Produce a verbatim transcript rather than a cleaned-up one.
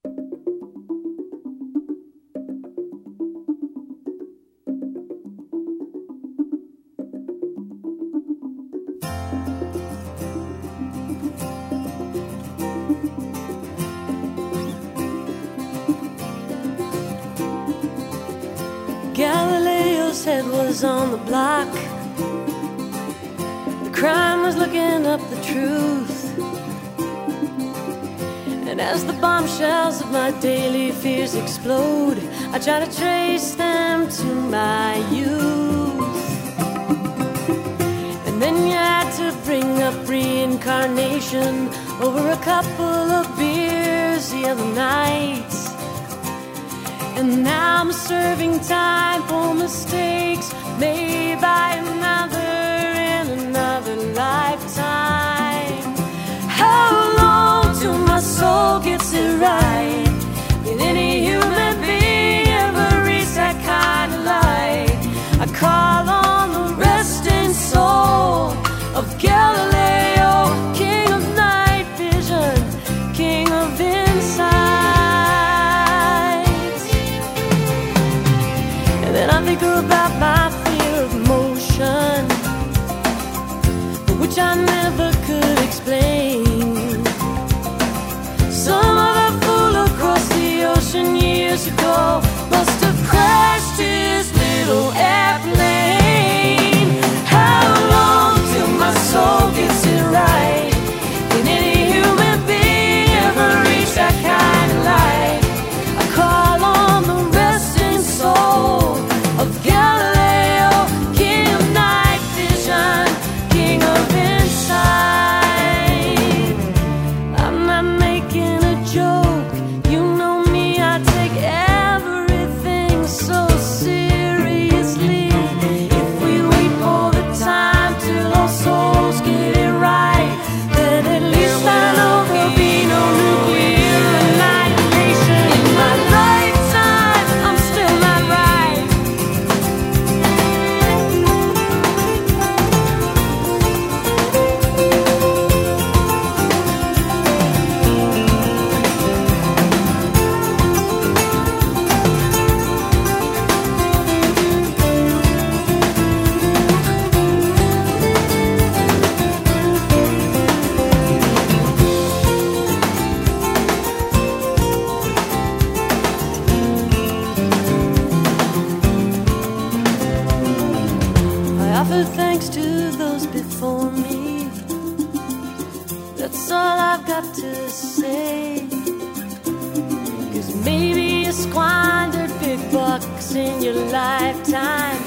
Galileo's head was on the block. The crime was looking up the truth. And as the bombshells of my daily fears explode, I try to trace them to my youth. And then you had to bring up reincarnation over a couple of beers the other night. And now I'm serving time for mistakes made by another in another lifetime. How long till my soul gets it right? Did any human being ever reach that kind of light? I call on the resting soul of Galileo, king of night vision, king of insight. Then I think about my fear of motion, which I never could explain. Some other fool across the ocean years ago must have crashed his little airplane. How long till my soul gets it right? Can any human being ever reach that kind of light? I call on the resting soul of Galileo, king of night vision, king of insight. I'm not making a joke, you know me, I take everything so seriously. If we wait for the time till our souls get it right, then at least I know there'll be no nuclear annihilation. In my lifetime, I'm still not right. I offer thanks to those before me. That's all I've got to say. 'Cause maybe you squandered big bucks in your lifetime,